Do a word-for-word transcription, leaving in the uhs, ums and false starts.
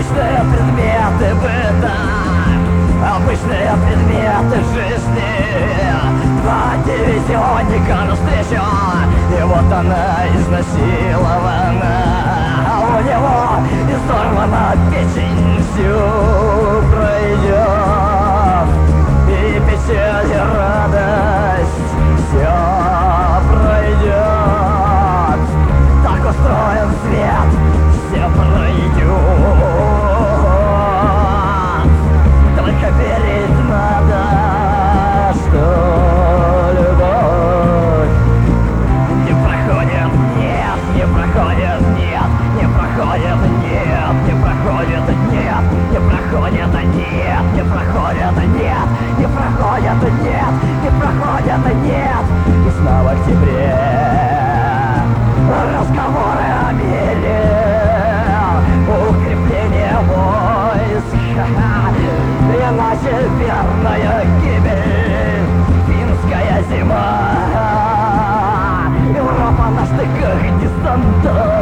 Обычные предметы быта, обычные предметы жизни. Два дивизионника навстречу, и вот она изнасилована. А у него изорвана печень, всю пройдет. И печаль, и радость, все пройдет. Так устроен свет, все пройдет. Только верить надо, что любовь не проходит, нет, не проходит, нет, не проходит, нет, не проходит, нет, не проходит, нет, не проходит, нет, не проходит, нет, не проходит, нет. И снова в октябре разговоры о мире, укрепление войск, иначе верная гибель, финская зима, Европа на штыках десанта.